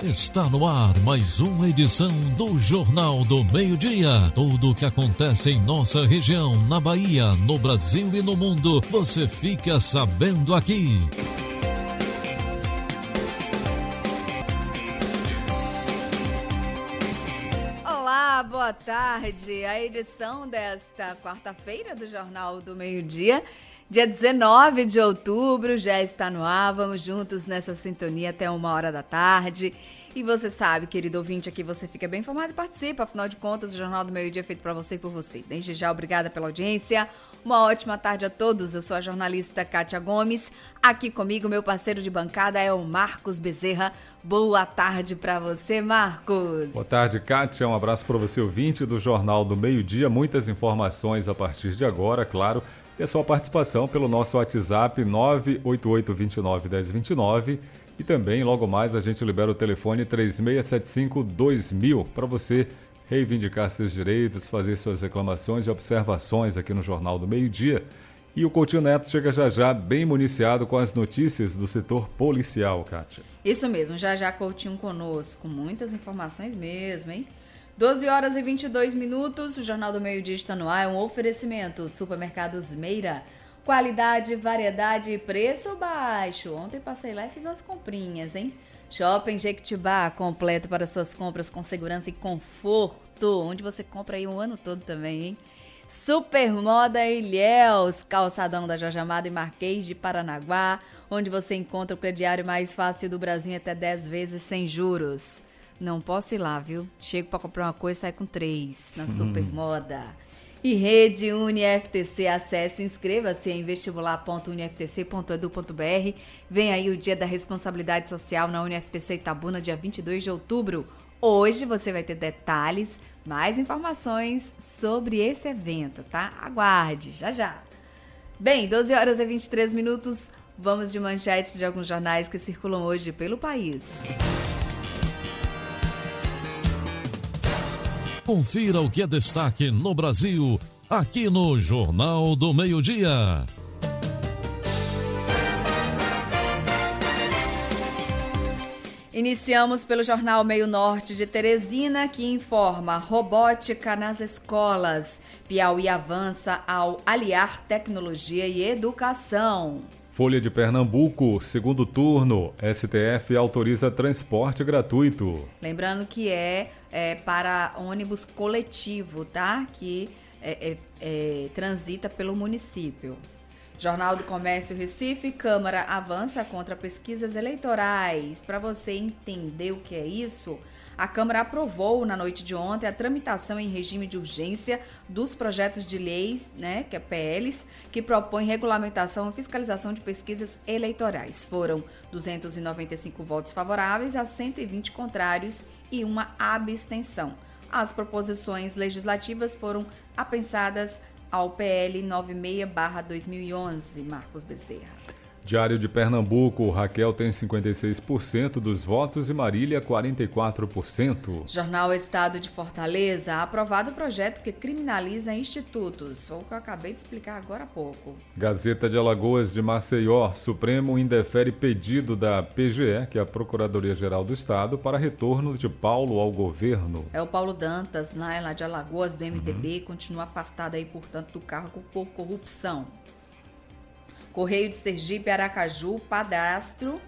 Está no ar mais uma edição do Jornal do Meio-Dia. Tudo o que acontece em nossa região, na Bahia, no Brasil e no mundo, você fica sabendo aqui. Olá, boa tarde. A edição desta quarta-feira do Jornal do Meio-Dia, dia 19 de outubro, já está no ar. Vamos juntos nessa sintonia até 1h da tarde. E você sabe, querido ouvinte, aqui você fica bem informado e participa. Afinal de contas, o Jornal do Meio-Dia é feito para você e por você. Desde já, obrigada pela audiência. Uma ótima tarde a todos. Eu sou a jornalista Kátia Gomes. Aqui comigo, meu parceiro de bancada é o Marcos Bezerra. Boa tarde para você, Marcos. Boa tarde, Kátia. Um abraço para você, ouvinte do Jornal do Meio-Dia. Muitas informações a partir de agora, claro. E a sua participação pelo nosso WhatsApp 988291029. E também, logo mais, a gente libera o telefone 3675-2000 para você reivindicar seus direitos, fazer suas reclamações e observações aqui no Jornal do Meio-Dia. E o Coutinho Neto chega já bem municiado com as notícias do setor policial, Kátia. Isso mesmo, já Coutinho conosco, muitas informações mesmo, hein? 12h22, o Jornal do Meio-Dia está no ar, é um oferecimento, Supermercados Meira. Qualidade, variedade e preço baixo. Ontem passei lá e fiz umas comprinhas, hein? Shopping Jequitibá, completo para suas compras com segurança e conforto. Onde você compra aí um ano todo também, hein? Supermoda Ilhéus, calçadão da Jorge Amado e Marquês de Paranaguá, onde você encontra o crediário mais fácil do Brasil em até 10 vezes sem juros. Não posso ir lá, viu? Chego para comprar uma coisa e saio com 3 na Supermoda. E Rede UniFTC, acesse e inscreva-se em vestibular.uniftc.edu.br. Vem aí o Dia da Responsabilidade Social na UniFTC Itabuna, dia 22 de outubro. Hoje você vai ter detalhes, mais informações sobre esse evento, tá? Aguarde, já. Bem, 12h23, vamos de manchetes de alguns jornais que circulam hoje pelo país. Confira o que é destaque no Brasil, aqui no Jornal do Meio-Dia. Iniciamos pelo jornal Meio Norte de Teresina, que informa robótica nas escolas. Piauí avança ao aliar tecnologia e educação. Folha de Pernambuco, segundo turno, STF autoriza transporte gratuito. Lembrando que é para ônibus coletivo, tá? Que transita pelo município. Jornal do Comércio Recife, Câmara avança contra pesquisas eleitorais. Para você entender o que é isso, a Câmara aprovou na noite de ontem a tramitação em regime de urgência dos projetos de leis, né, que é PLs, que propõem regulamentação e fiscalização de pesquisas eleitorais. Foram 295 votos favoráveis a 120 contrários e uma abstenção. As proposições legislativas foram apensadas ao PL 96/2011, Marcos Bezerra. Diário de Pernambuco, Raquel tem 56% dos votos e Marília 44%. Jornal Estado de Fortaleza, aprovado o projeto que criminaliza institutos, ou que eu acabei de explicar agora há pouco. Gazeta de Alagoas de Maceió, Supremo indefere pedido da PGE, que é a Procuradoria-Geral do Estado, para retorno de Paulo ao governo. É o Paulo Dantas, né, lá de Alagoas, do MDB, continua afastado aí, portanto, do cargo por corrupção. Correio de Sergipe, Aracaju, padrasto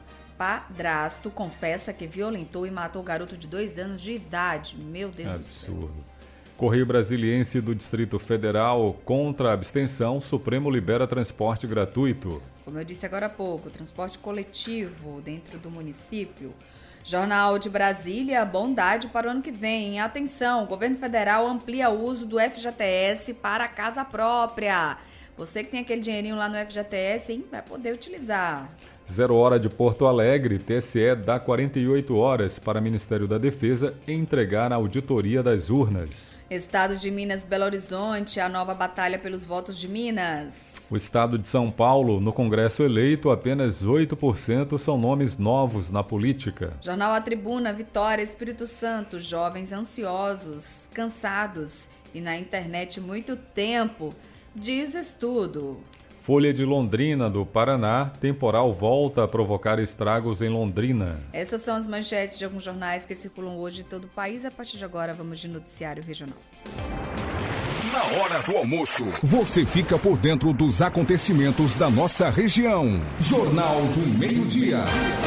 confessa que violentou e matou garoto de 2 anos de idade. Meu Deus do céu. Absurdo. Correio Brasiliense do Distrito Federal, contra a abstenção, Supremo libera transporte gratuito. Como eu disse agora há pouco, transporte coletivo dentro do município. Jornal de Brasília, bondade para o ano que vem. Atenção, o governo federal amplia o uso do FGTS para a casa própria. Você que tem aquele dinheirinho lá no FGTS, hein, vai poder utilizar. 0 hora de Porto Alegre, TSE dá 48 horas para o Ministério da Defesa entregar a auditoria das urnas. Estado de Minas, Belo Horizonte, a nova batalha pelos votos de Minas. O estado de São Paulo, no Congresso eleito, apenas 8% são nomes novos na política. Jornal A Tribuna, Vitória, Espírito Santo, jovens ansiosos, cansados e na internet muito tempo. Diz estudo. Folha de Londrina, do Paraná, temporal volta a provocar estragos em Londrina. Essas são as manchetes de alguns jornais que circulam hoje em todo o país. A partir de agora, vamos de noticiário regional. Na hora do almoço, você fica por dentro dos acontecimentos da nossa região. Jornal do Meio-Dia.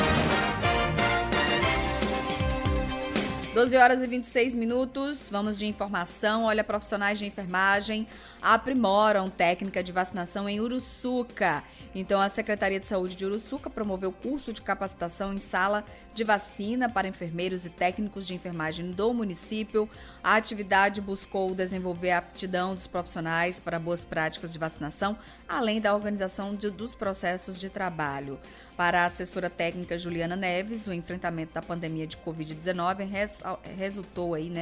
12 horas e 26 minutos, vamos de informação. Olha, profissionais de enfermagem aprimoram técnica de vacinação em Uruçuca. Então, a Secretaria de Saúde de Uruçuca promoveu curso de capacitação em sala de vacina para enfermeiros e técnicos de enfermagem do município. A atividade buscou desenvolver a aptidão dos profissionais para boas práticas de vacinação, além da organização dos processos de trabalho. Para a assessora técnica Juliana Neves, o enfrentamento da pandemia de Covid-19 resultou aí,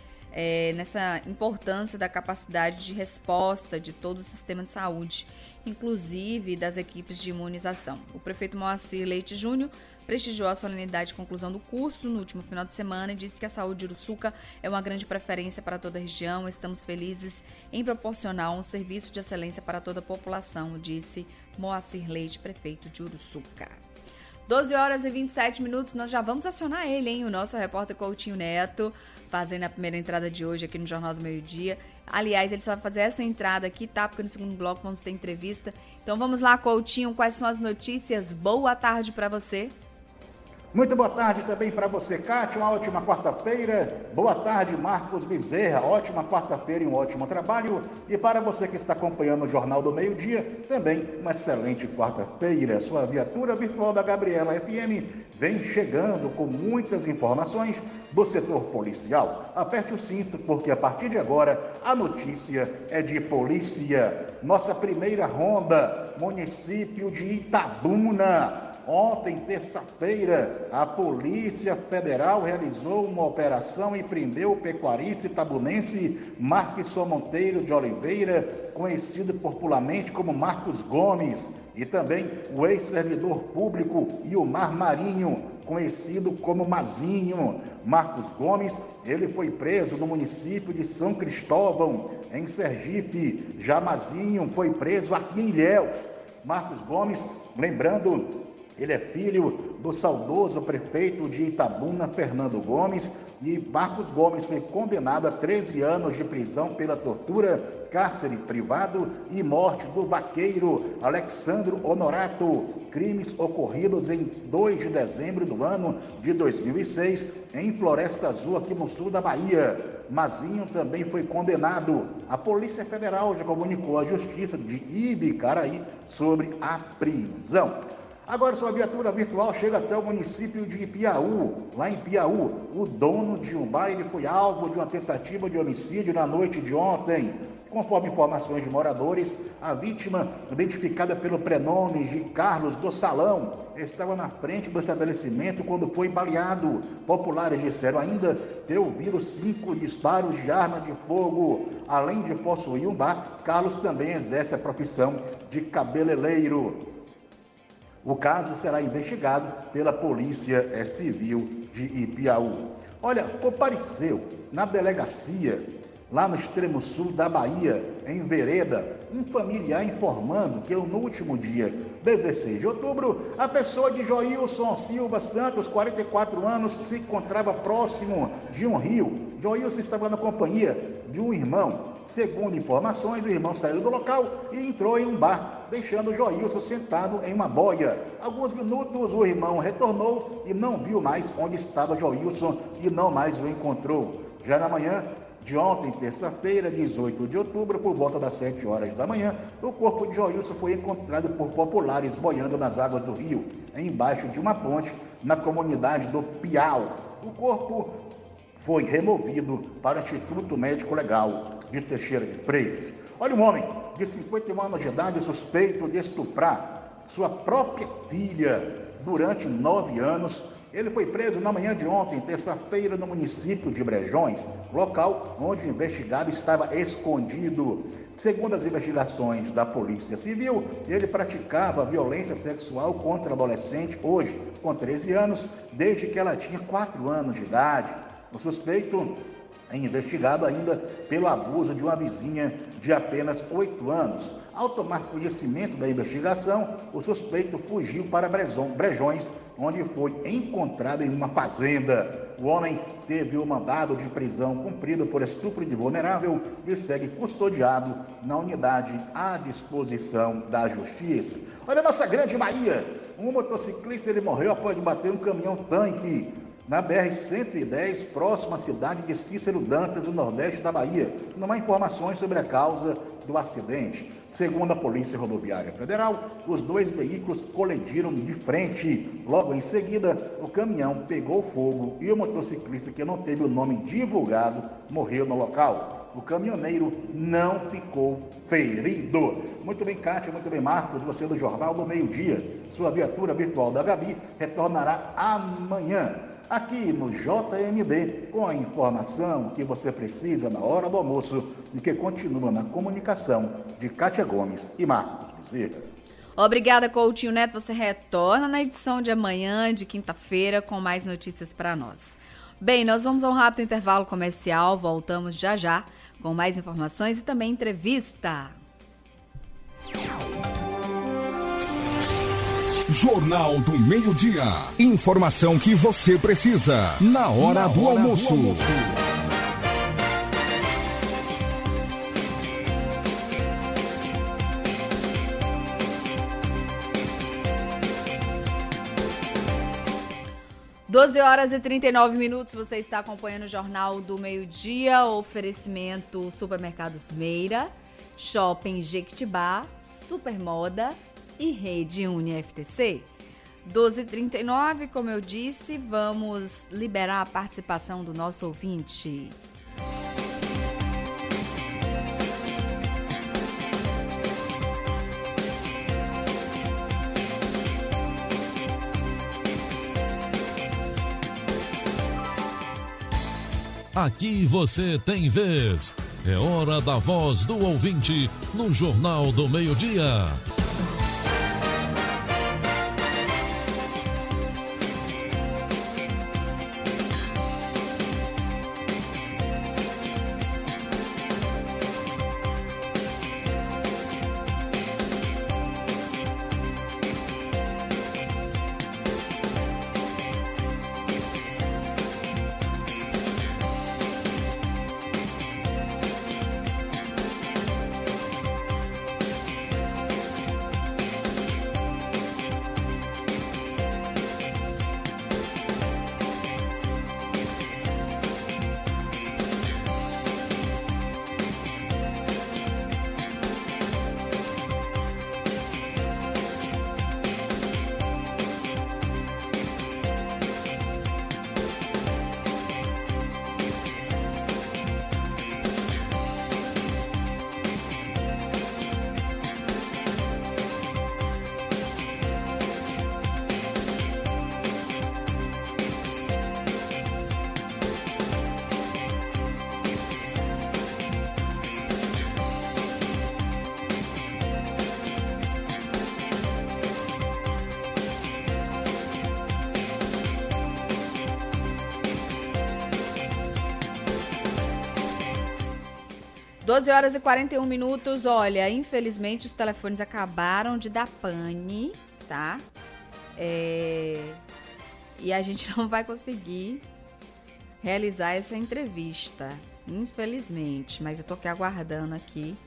nessa importância da capacidade de resposta de todo o sistema de saúde, inclusive das equipes de imunização. O prefeito Moacir Leite Júnior prestigiou a solenidade de conclusão do curso no último final de semana e disse que a saúde de Uruçuca é uma grande preferência para toda a região. Estamos felizes em proporcionar um serviço de excelência para toda a população, disse Moacir Leite, prefeito de Uruçuca. 12 horas e 27 minutos, nós já vamos acionar ele, o nosso repórter Coutinho Neto, fazendo a primeira entrada de hoje aqui no Jornal do Meio-Dia. Aliás, ele só vai fazer essa entrada aqui, tá? Porque no segundo bloco vamos ter entrevista. Então vamos lá, Coutinho, quais são as notícias? Boa tarde para você. Muito boa tarde também para você, Cátia, uma ótima quarta-feira. Boa tarde, Marcos Bezerra, ótima quarta-feira e um ótimo trabalho. E para você que está acompanhando o Jornal do Meio-Dia, também uma excelente quarta-feira. Sua viatura virtual da Gabriela FM vem chegando com muitas informações do setor policial. Aperte o cinto, porque a partir de agora a notícia é de polícia. Nossa primeira ronda, município de Itabuna. Ontem, terça-feira, a Polícia Federal realizou uma operação e prendeu o pecuarista itabunense Marquison Monteiro de Oliveira, conhecido popularmente como Marcos Gomes, e também o ex-servidor público Ilmar Marinho, conhecido como Mazinho. Marcos Gomes, ele foi preso no município de São Cristóvão, em Sergipe. Já Mazinho foi preso aqui em Ilhéus. Marcos Gomes, lembrando, ele é filho do saudoso prefeito de Itabuna, Fernando Gomes, e Marcos Gomes foi condenado a 13 anos de prisão pela tortura, cárcere privado e morte do vaqueiro Alexandro Honorato, crimes ocorridos em 2 de dezembro do ano de 2006, em Floresta Azul, aqui no sul da Bahia. Mazinho também foi condenado. A Polícia Federal já comunicou à Justiça de Ibicaraí sobre a prisão. Agora sua viatura virtual chega até o município de Piauí. Lá em Piauí, o dono de um bar foi alvo de uma tentativa de homicídio na noite de ontem. Conforme informações de moradores, a vítima, identificada pelo prenome de Carlos do Salão, estava na frente do estabelecimento quando foi baleado. Populares disseram ainda ter ouvido 5 disparos de arma de fogo. Além de possuir um bar, Carlos também exerce a profissão de cabeleireiro. O caso será investigado pela Polícia Civil de Ipiaú. Olha, compareceu na delegacia, lá no extremo sul da Bahia, em Vereda, um familiar informando que no último dia 16 de outubro, a pessoa de Joilson Silva Santos, 44 anos, se encontrava próximo de um rio. Joilson estava na companhia de um irmão. Segundo informações, o irmão saiu do local e entrou em um bar, deixando Joilson sentado em uma boia. Alguns minutos o irmão retornou e não viu mais onde estava Joilson e não mais o encontrou. Já na manhã de ontem, terça-feira, 18 de outubro, por volta das 7 horas da manhã, o corpo de Joilson foi encontrado por populares boiando nas águas do rio, embaixo de uma ponte, na comunidade do Piau. O corpo foi removido para o Instituto Médico Legal de Teixeira de Freitas. Olha, um homem de 51 anos de idade suspeito de estuprar sua própria filha durante 9 anos. Ele foi preso na manhã de ontem, terça-feira, no município de Brejões, local onde o investigado estava escondido. Segundo as investigações da Polícia Civil, ele praticava violência sexual contra a adolescente, hoje com 13 anos, desde que ela tinha 4 anos de idade. O suspeito é investigado ainda pelo abuso de uma vizinha de apenas 8 anos. Ao tomar conhecimento da investigação, o suspeito fugiu para Brejões, onde foi encontrado em uma fazenda. O homem teve o mandado de prisão cumprido por estupro de vulnerável e segue custodiado na unidade à disposição da Justiça. Olha a nossa grande Bahia. Um motociclista morreu após bater um caminhão-tanque na BR-110, próxima à cidade de Cícero Dantas, do Nordeste da Bahia. Não há informações sobre a causa do acidente. Segundo a Polícia Rodoviária Federal, os dois veículos colidiram de frente. Logo em seguida, o caminhão pegou fogo e o motociclista, que não teve o nome divulgado, morreu no local. O caminhoneiro não ficou ferido. Muito bem, Kátia, muito bem, Marcos, você do Jornal do Meio-Dia. Sua viatura virtual da Gabi retornará amanhã, aqui no JMD, com a informação que você precisa na hora do almoço e que continua na comunicação de Kátia Gomes e Marcos Bezerra. Obrigada, Coutinho Neto. Você retorna na edição de amanhã, de quinta-feira, com mais notícias para nós. Bem, nós vamos a um rápido intervalo comercial, voltamos já já com mais informações e também entrevista. Jornal do Meio-Dia. Informação que você precisa na hora do almoço. 12h39, você está acompanhando o Jornal do Meio-Dia, oferecimento Supermercados Meira, Shopping Jequitibá, Supermoda e Rede UniFTC. 12h39, como eu disse, vamos liberar a participação do nosso ouvinte. Aqui você tem vez. É hora da voz do ouvinte no Jornal do Meio-Dia. Doze horas e 41 minutos, olha, infelizmente os telefones acabaram de dar pane, tá? E a gente não vai conseguir realizar essa entrevista, infelizmente. Mas eu tô aqui aguardando aqui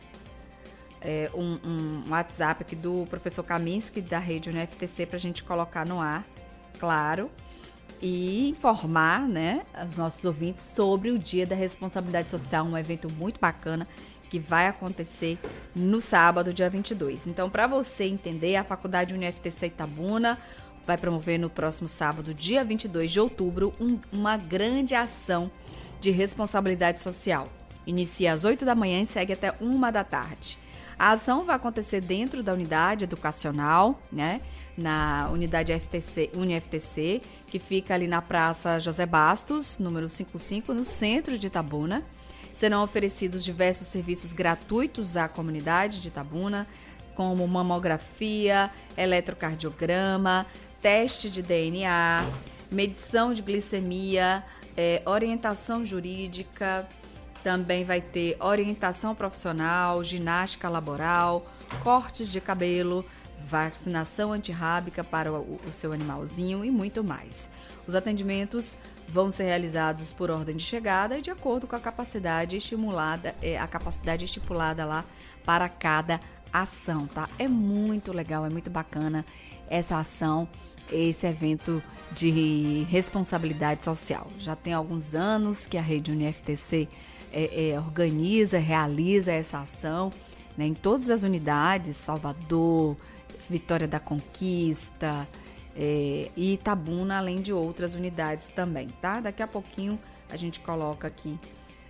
um WhatsApp aqui do professor Kaminski, da Rede UniFTC, pra gente colocar no ar, claro. E informar, né, os nossos ouvintes sobre o Dia da Responsabilidade Social, um evento muito bacana que vai acontecer no sábado, dia 22. Então, para você entender, a Faculdade UniFTC Itabuna vai promover no próximo sábado, dia 22 de outubro, uma grande ação de responsabilidade social. Inicia às 8 da manhã e segue até 1 da tarde. A ação vai acontecer dentro da unidade educacional, né? Na unidade UniFTC, que fica ali na Praça José Bastos, número 55, no centro de Itabuna. Serão oferecidos diversos serviços gratuitos à comunidade de Itabuna, como mamografia, eletrocardiograma, teste de DNA, medição de glicemia, orientação jurídica. Também vai ter orientação profissional, ginástica laboral, cortes de cabelo, vacinação antirrábica para o seu animalzinho e muito mais. Os atendimentos vão ser realizados por ordem de chegada e de acordo com a capacidade estipulada lá para cada ação, tá? É muito legal, é muito bacana essa ação, esse evento de responsabilidade social. Já tem alguns anos que a Rede UniFTC organiza, realiza essa ação, né, em todas as unidades, Salvador, Vitória da Conquista, e Itabuna, além de outras unidades também, tá? Daqui a pouquinho a gente coloca aqui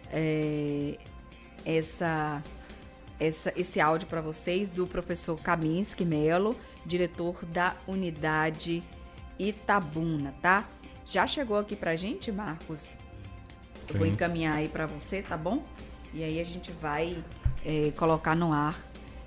esse áudio para vocês do professor Kaminski Melo, diretor da unidade Itabuna, tá? Já chegou aqui pra gente, Marcos? Eu vou encaminhar aí para você, tá bom? E aí a gente vai colocar no ar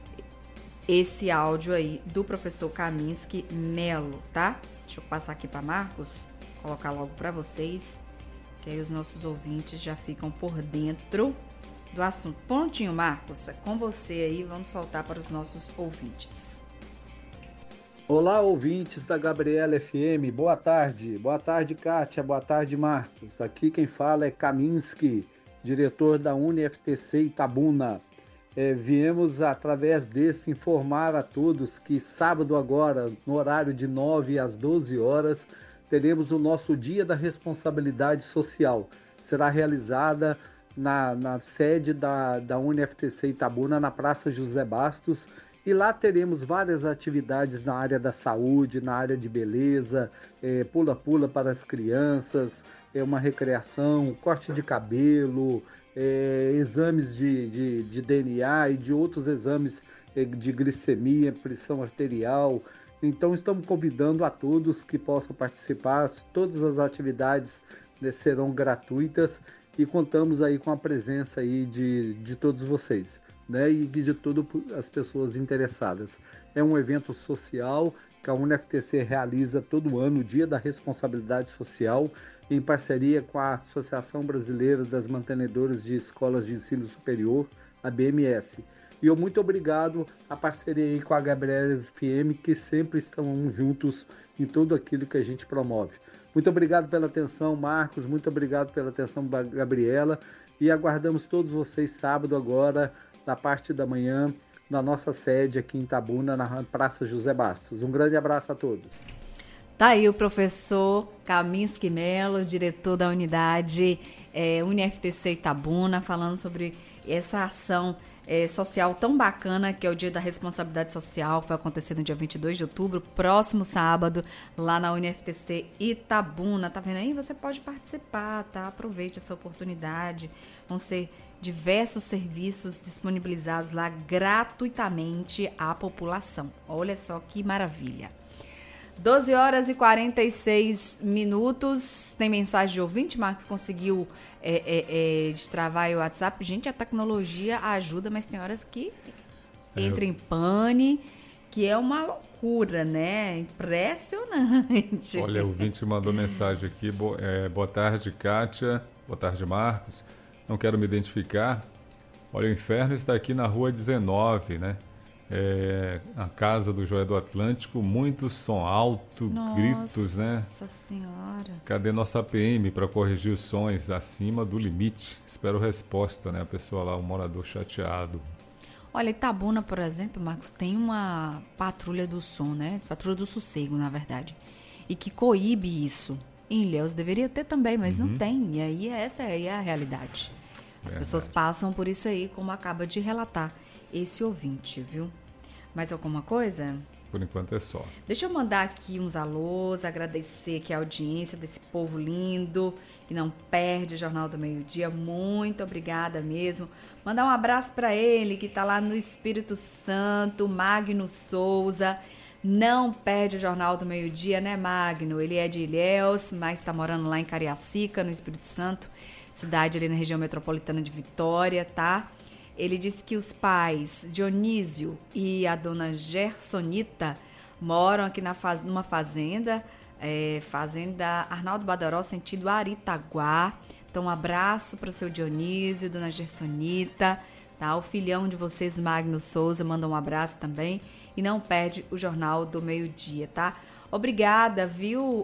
esse áudio aí do professor Kaminski Melo, tá? Deixa eu passar aqui para Marcos, colocar logo para vocês, que aí os nossos ouvintes já ficam por dentro do assunto. Prontinho, Marcos, é com você aí, vamos soltar para os nossos ouvintes. Olá, ouvintes da Gabriela FM, boa tarde, Kátia, boa tarde, Marcos. Aqui quem fala é Kaminski, diretor da UniFTC Itabuna. Viemos através desse informar a todos que sábado agora, no horário de 9 às 12 horas, teremos o nosso Dia da Responsabilidade Social. Será realizada na sede da UniFTC Itabuna, na Praça José Bastos, e lá teremos várias atividades na área da saúde, na área de beleza, pula-pula para as crianças, uma recreação, corte de cabelo, exames de DNA e de outros exames de glicemia, pressão arterial. Então estamos convidando a todos que possam participar. Todas as atividades serão gratuitas e contamos aí com a presença aí de todos vocês, né, e de todas as pessoas interessadas. É um evento social que a UniFTC realiza todo ano, o Dia da Responsabilidade Social, em parceria com a Associação Brasileira das Mantenedoras de Escolas de Ensino Superior, a BMS. E eu muito obrigado à parceria aí com a Gabriela FM, que sempre estão juntos em tudo aquilo que a gente promove. Muito obrigado pela atenção, Marcos, muito obrigado pela atenção, Gabriela, e aguardamos todos vocês sábado agora, na parte da manhã, na nossa sede aqui em Itabuna, na Praça José Bastos. Um grande abraço a todos. Tá aí o professor Kaminski Melo, diretor da unidade UniFTC Itabuna, falando sobre essa ação social tão bacana, que é o Dia da Responsabilidade Social, que vai acontecer no dia 22 de outubro, próximo sábado, lá na UniFTC Itabuna. Tá vendo aí? Você pode participar, tá? Aproveite essa oportunidade. Vão ser diversos serviços disponibilizados lá gratuitamente à população. Olha só que maravilha. 12 horas e 46 minutos. Tem mensagem de ouvinte, Marcos? Conseguiu destravar aí o WhatsApp? Gente, a tecnologia ajuda, mas tem horas que entra em pane, que é uma loucura, né? Impressionante. Olha, o ouvinte mandou mensagem aqui. Boa tarde, Kátia. Boa tarde, Marcos. Não quero me identificar. Olha, o inferno está aqui na rua 19, né? A casa do Joia do Atlântico, muito som alto, gritos, né? Nossa Senhora. Cadê nossa PM para corrigir os sons acima do limite? Espero resposta, né? A pessoa lá, o morador chateado. Olha, Itabuna, por exemplo, Marcos, tem uma patrulha do som, né? Patrulha do sossego, na verdade. E que coíbe isso. Em Ilhéus deveria ter também, mas não tem. E aí essa aí é a realidade. As pessoas passam por isso aí, como acaba de relatar esse ouvinte, viu? Mais alguma coisa? Por enquanto é só. Deixa eu mandar aqui uns alôs, agradecer aqui a audiência desse povo lindo, que não perde o Jornal do Meio-Dia. Muito obrigada mesmo. Mandar um abraço para ele, que está lá no Espírito Santo, Magno Souza. Não perde o Jornal do Meio-Dia, né, Magno? Ele é de Ilhéus, mas está morando lá em Cariacica, no Espírito Santo, cidade ali na região metropolitana de Vitória, tá? Ele disse que os pais, Dionísio e a dona Gersonita, moram aqui numa fazenda, Fazenda Arnaldo Badaró, sentido Aritaguá. Então, um abraço para o seu Dionísio, dona Gersonita, tá? O filhão de vocês, Magno Souza, manda um abraço também. E não perde o Jornal do Meio-Dia, tá? Obrigada, viu,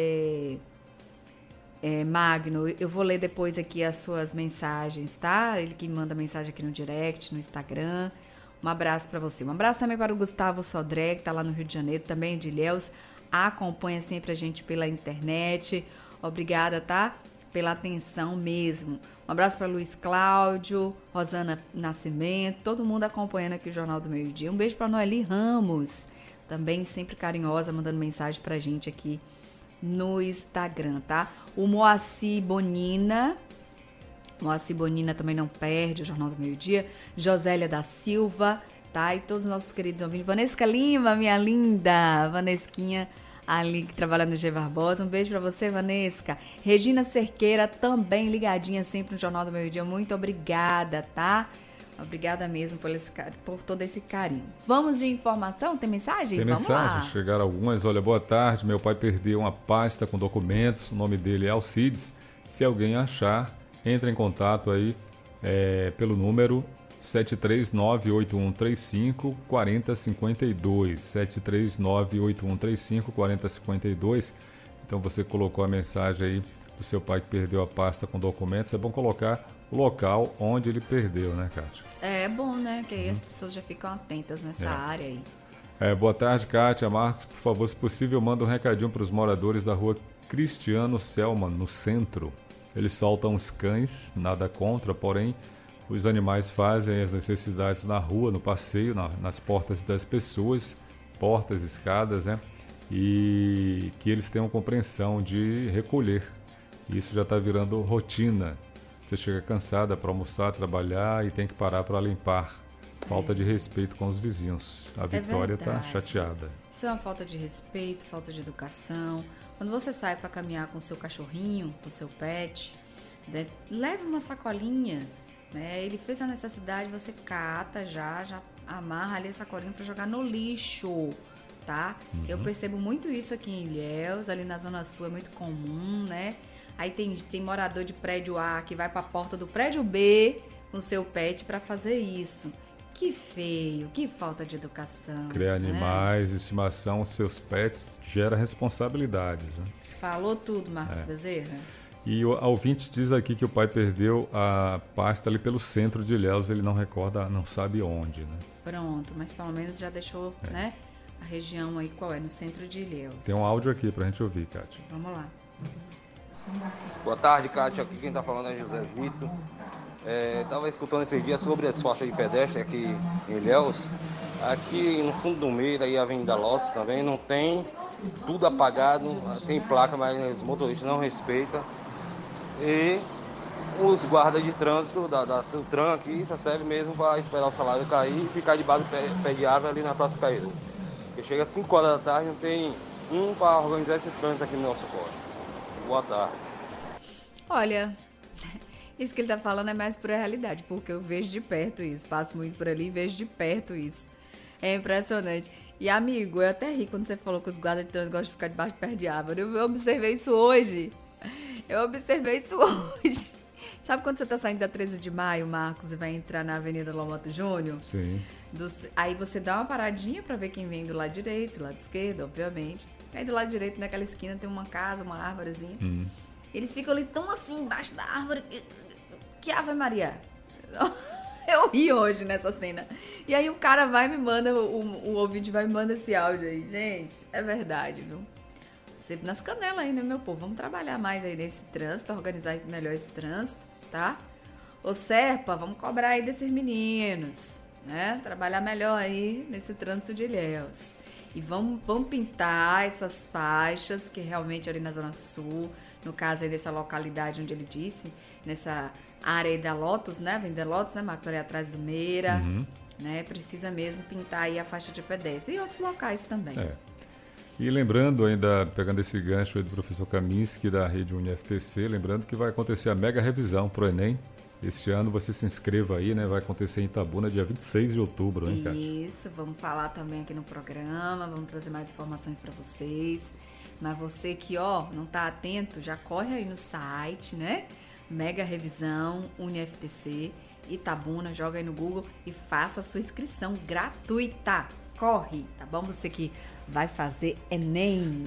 Magno? Eu vou ler depois aqui as suas mensagens, tá? Ele que manda mensagem aqui no direct, no Instagram. Um abraço para você. Um abraço também para o Gustavo Sodré, que tá lá no Rio de Janeiro, também de Ilhéus. Acompanha sempre a gente pela internet. Obrigada, tá? Pela atenção mesmo. Um abraço para Luiz Cláudio, Rosana Nascimento, todo mundo acompanhando aqui o Jornal do Meio-Dia. Um beijo para Noeli Ramos, também sempre carinhosa, mandando mensagem pra gente aqui no Instagram, tá? O Moacir Bonina também não perde o Jornal do Meio-Dia. Josélia da Silva, tá? E todos os nossos queridos ouvintes. Vanesca Lima, minha linda, Vanesquinha, ali que trabalha no G Barbosa. Um beijo pra você, Vanesca. Regina Cerqueira, também ligadinha sempre no Jornal do Meio-Dia. Muito obrigada, tá? Obrigada mesmo por todo esse carinho. Vamos de informação? Tem mensagem? Tem Vamos mensagem, lá. chegaram algumas. Olha, boa tarde, meu pai perdeu uma pasta com documentos, o nome dele é Alcides. Se alguém achar, entre em contato aí pelo número 739-8135-4052. 739-8135-4052. Então você colocou a mensagem aí do seu pai que perdeu a pasta com documentos. É bom colocar o local onde ele perdeu, né, Kátia? É bom, né? Que aí as pessoas já ficam atentas nessa área aí. Boa tarde, Kátia. Marcos, por favor, se possível, manda um recadinho para os moradores da rua Cristiano Selman, no centro. Eles soltam os cães, nada contra, porém, os animais fazem as necessidades na rua, no passeio, nas portas das pessoas, portas, escadas, né? E que eles tenham compreensão de recolher. Isso já está virando rotina. Você chega cansada para almoçar, trabalhar e tem que parar para limpar. Falta de respeito com os vizinhos. A Vitória está chateada. Isso é uma falta de respeito, falta de educação. Quando você sai para caminhar com o seu cachorrinho, com o seu pet, né, leve uma sacolinha, né? Ele fez a necessidade, você cata já amarra ali a sacolinha para jogar no lixo, tá? Eu percebo muito isso aqui em Ilhéus, ali na Zona Sul é muito comum, né? Aí tem morador de prédio A que vai para a porta do prédio B com seu pet para fazer isso. Que feio, que falta de educação. Criar animais de estimação, seus pets, gera responsabilidades. Né? Falou tudo, Marcos Bezerra. E o ouvinte diz aqui que o pai perdeu a pasta ali pelo centro de Ilhéus, ele não recorda, não sabe onde. Né? Pronto, mas pelo menos já deixou né, a região aí, qual é? No centro de Ilhéus. Tem um áudio aqui pra gente ouvir, Kátia. Vamos lá. Boa tarde, Kátia. Aqui quem está falando é José Zito. Estava escutando esses dias sobre as faixas de pedestre aqui em Ilhéus. Aqui no fundo do Meira e a Avenida Lotes também não tem, tudo apagado, tem placa, mas os motoristas não respeitam. E os guardas de trânsito da Sutran aqui só serve mesmo para esperar o salário cair e ficar debaixo do pé de árvore ali na Praça Caído. Porque chega às 5 horas da tarde, não tem um para organizar esse trânsito aqui no nosso posto. Boa tarde. Olha, isso que ele tá falando é mais por realidade, porque eu vejo de perto isso, passo muito por ali e vejo de perto isso. É impressionante. E, amigo, eu até ri quando você falou que os guardas de trânsito gostam de ficar debaixo de pé de árvore. Eu observei isso hoje. Sabe quando você tá saindo da 13 de maio, Marcos, e vai entrar na Avenida Lomoto Júnior? Sim. Aí você dá uma paradinha pra ver quem vem do lado direito, do lado esquerdo, obviamente. Aí do lado direito, naquela esquina, tem uma casa, uma árvorezinha. Eles ficam ali tão assim, embaixo da árvore. Que Ave Maria. Eu ri hoje nessa cena. E aí o cara vai e me manda, o ouvinte vai e me manda esse áudio aí. Gente, é verdade, viu? Sempre nas canelas aí, né, meu povo? Vamos trabalhar mais aí nesse trânsito, organizar melhor esse trânsito, tá? Ô Serpa, vamos cobrar aí desses meninos, né? Trabalhar melhor aí nesse trânsito de Ilhéus. E vamos pintar essas faixas que realmente ali na Zona Sul, no caso aí dessa localidade onde ele disse, nessa área aí da Lotus, né? Avenida Lotus, né, Marcos? Ali atrás do Meira, né? Precisa mesmo pintar aí a faixa de pedestre e outros locais também. E lembrando ainda, pegando esse gancho aí do professor Kaminski da rede UniFTC, lembrando que vai acontecer a mega revisão pro Enem. Este ano você se inscreva aí, né? Vai acontecer em Itabuna, dia 26 de outubro, hein, Kátia? Isso, vamos falar também aqui no programa, vamos trazer mais informações para vocês. Mas você que, não tá atento, já corre aí no site, né? Mega Revisão UniFTC. Itabuna, joga aí no Google e faça a sua inscrição gratuita. Corre, tá bom? Você que vai fazer Enem.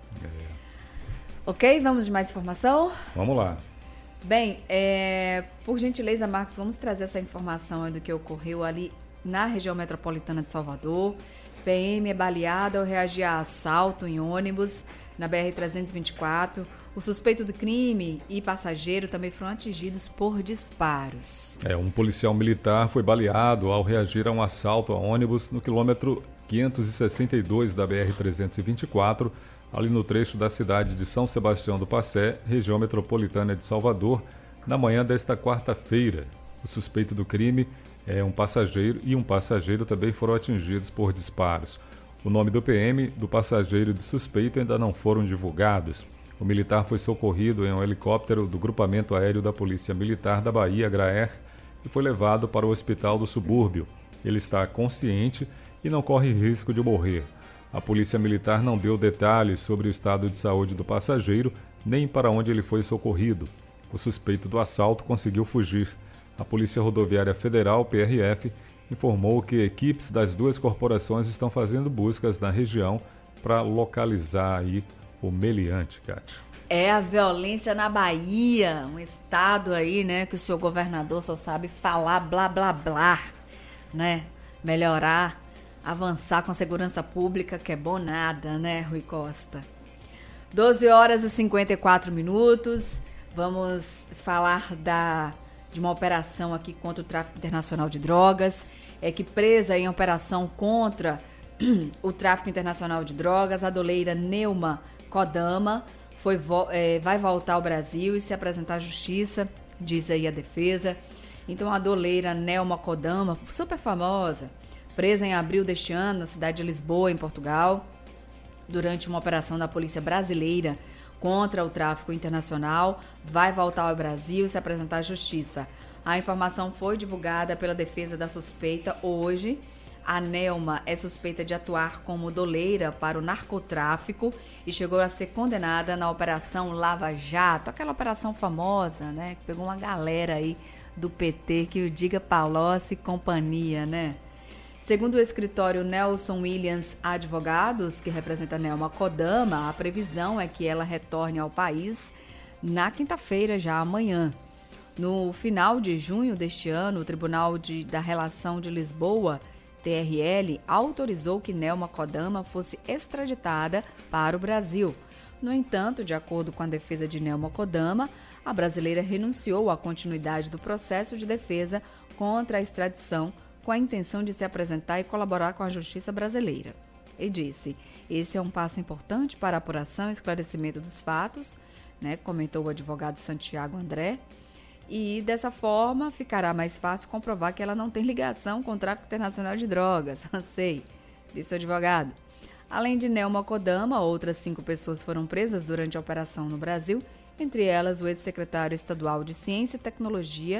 Ok, vamos de mais informação? Vamos lá. Bem, por gentileza, Marcos, vamos trazer essa informação aí do que ocorreu ali na região metropolitana de Salvador. PM é baleado ao reagir a assalto em ônibus na BR-324. O suspeito do crime e passageiro também foram atingidos por disparos. Um policial militar foi baleado ao reagir a um assalto a ônibus no quilômetro 562 da BR-324, ali no trecho da cidade de São Sebastião do Passé, região metropolitana de Salvador, na manhã desta quarta-feira. O suspeito do crime um passageiro também foram atingidos por disparos. O nome do PM, do passageiro e do suspeito ainda não foram divulgados. O militar foi socorrido em um helicóptero do Grupamento Aéreo da Polícia Militar da Bahia, GRAER, e foi levado para o hospital do subúrbio. Ele está consciente e não corre risco de morrer. A Polícia Militar não deu detalhes sobre o estado de saúde do passageiro, nem para onde ele foi socorrido. O suspeito do assalto conseguiu fugir. A Polícia Rodoviária Federal, PRF, informou que equipes das duas corporações estão fazendo buscas na região para localizar aí o meliante, Kátia. A violência na Bahia, um estado aí, né, que o seu governador só sabe falar blá, blá, blá, né? Melhorar, avançar com a segurança pública, que é bom nada, né, Rui Costa? 12h54. Vamos falar de uma operação aqui contra o tráfico internacional de drogas. Que presa em operação contra o tráfico internacional de drogas, a doleira Neuma Kodama vai voltar ao Brasil e se apresentar à justiça, diz aí a defesa. Então a doleira Neuma Kodama, super famosa, presa em abril deste ano na cidade de Lisboa, em Portugal, durante uma operação da polícia brasileira contra o tráfico internacional, vai voltar ao Brasil e se apresentar à justiça. A informação foi divulgada pela defesa da suspeita hoje. A Neuma é suspeita de atuar como doleira para o narcotráfico e chegou a ser condenada na Operação Lava Jato, aquela operação famosa, né, que pegou uma galera aí do PT, que o diga Palocci e companhia, né? Segundo o escritório Nelson Williams Advogados, que representa a Neuma Kodama, a previsão é que ela retorne ao país na quinta-feira, já amanhã. No final de junho deste ano, o Tribunal da Relação de Lisboa, TRL, autorizou que Neuma Kodama fosse extraditada para o Brasil. No entanto, de acordo com a defesa de Neuma Kodama, a brasileira renunciou à continuidade do processo de defesa contra a extradição com a intenção de se apresentar e colaborar com a justiça brasileira. E disse, esse é um passo importante para a apuração e esclarecimento dos fatos, né, comentou o advogado Santiago André, e dessa forma ficará mais fácil comprovar que ela não tem ligação com o tráfico internacional de drogas. Sei, disse o advogado. Além de Neuma Kodama, outras 5 pessoas foram presas durante a operação no Brasil, entre elas o ex-secretário estadual de Ciência e Tecnologia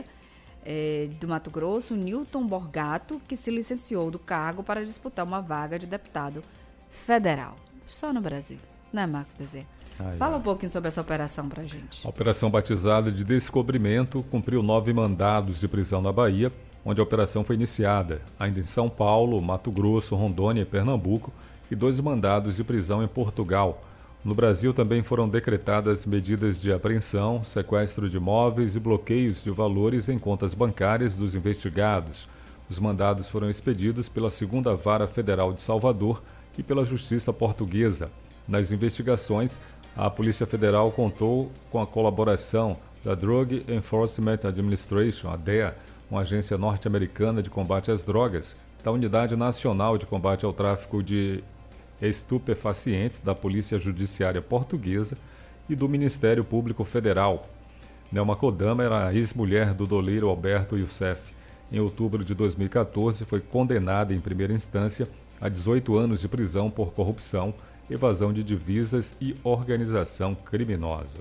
do Mato Grosso, Newton Borgato, que se licenciou do cargo para disputar uma vaga de deputado federal. Só no Brasil, né, Marcos Bezerra? Fala um pouquinho sobre essa operação pra gente. A operação batizada de Descobrimento cumpriu 9 mandados de prisão na Bahia, onde a operação foi iniciada, ainda em São Paulo, Mato Grosso, Rondônia e Pernambuco, e 2 mandados de prisão em Portugal. No Brasil também foram decretadas medidas de apreensão, sequestro de imóveis e bloqueios de valores em contas bancárias dos investigados. Os mandados foram expedidos pela 2ª Vara Federal de Salvador e pela Justiça Portuguesa. Nas investigações, a Polícia Federal contou com a colaboração da Drug Enforcement Administration, a DEA, uma agência norte-americana de combate às drogas, da Unidade Nacional de Combate ao Tráfico de Estupefacientes, da Polícia Judiciária Portuguesa e do Ministério Público Federal. Neuma Kodama era a ex-mulher do doleiro Alberto Youssef. Em outubro de 2014, foi condenada em primeira instância a 18 anos de prisão por corrupção, evasão de divisas e organização criminosa.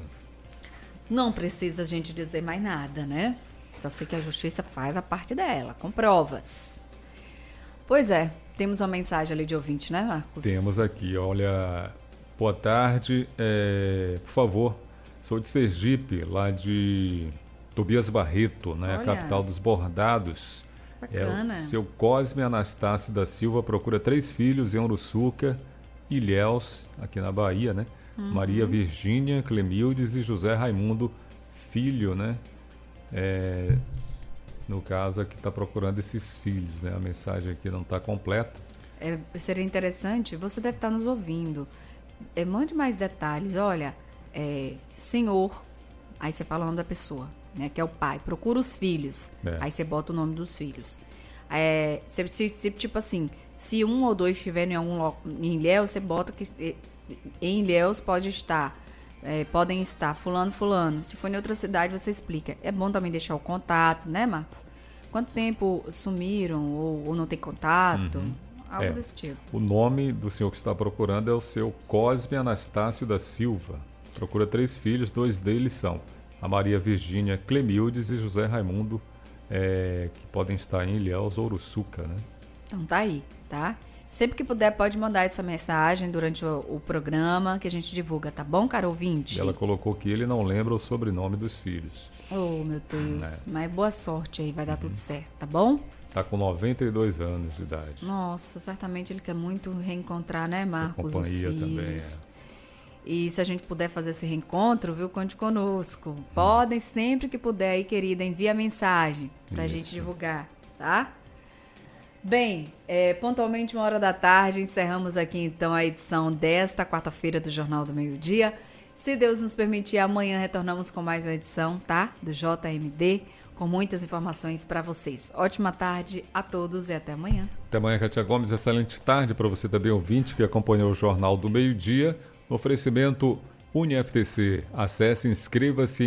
Não precisa a gente dizer mais nada, né? Só sei que a justiça faz a parte dela, com provas. Pois é, temos uma mensagem ali de ouvinte, né, Marcos? Temos aqui, olha, boa tarde, por favor, sou de Sergipe, lá de Tobias Barreto, né? Olha. A capital dos bordados. Bacana. O seu Cosme Anastácio da Silva procura 3 filhos em Uruçuca, Ilhéus, aqui na Bahia, né? Maria Virgínia, Clemildes e José Raimundo Filho, né? No caso aqui está procurando esses filhos, né? A mensagem aqui não está completa. Seria interessante, você deve estar nos ouvindo. Mande mais detalhes. Olha, senhor, aí você fala o nome da pessoa, né? Que é o pai. Procura os filhos. Aí você bota o nome dos filhos. Tipo assim, se 1 ou 2 estiverem em Ilhéus, você bota que em Ilhéus podem estar fulano. Se for em outra cidade, você explica. É bom também deixar o contato, né, Marcos? Quanto tempo sumiram ou não tem contato? Algo desse tipo. O nome do senhor que está procurando é o seu Cosme Anastácio da Silva. Procura 3 filhos, 2 deles são a Maria Virgínia Clemildes e José Raimundo, que podem estar em Ilhéus ou Uruçuca, né? Então tá aí, tá? Sempre que puder, pode mandar essa mensagem durante o programa que a gente divulga, tá bom, cara ouvinte? Ela colocou que ele não lembra o sobrenome dos filhos. Oh, meu Deus. Mas boa sorte aí, vai dar tudo certo, tá bom? Tá com 92 anos de idade. Nossa, certamente ele quer muito reencontrar, né, Marcos, os companhia filhos. também, E se a gente puder fazer esse reencontro, viu, conte conosco. Podem, sempre que puder aí, querida, envia mensagem pra gente divulgar, tá? Bem, pontualmente 1h, encerramos aqui então a edição desta quarta-feira do Jornal do Meio-Dia. Se Deus nos permitir, amanhã retornamos com mais uma edição, tá? Do JMD, com muitas informações para vocês. Ótima tarde a todos e até amanhã. Até amanhã, Kátia Gomes. Excelente tarde para você também, ouvinte, que acompanhou o Jornal do Meio-Dia. No oferecimento UniFTC. Acesse e inscreva-se em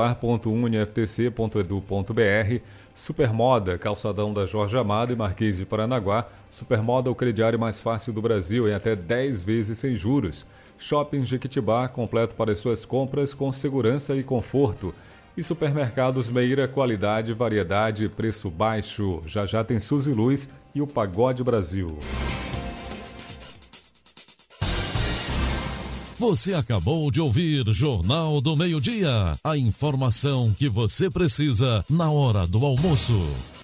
vestibular.uniftc.edu.br. Supermoda, calçadão da Jorge Amado e Marquês de Paranaguá. Supermoda, o crediário mais fácil do Brasil, em até 10 vezes sem juros. Shopping Jequitibá, completo para as suas compras com segurança e conforto. E supermercados Meira, qualidade, variedade, preço baixo. Já tem Suzy Luz e o Pagode Brasil. Você acabou de ouvir Jornal do Meio-Dia. A informação que você precisa na hora do almoço.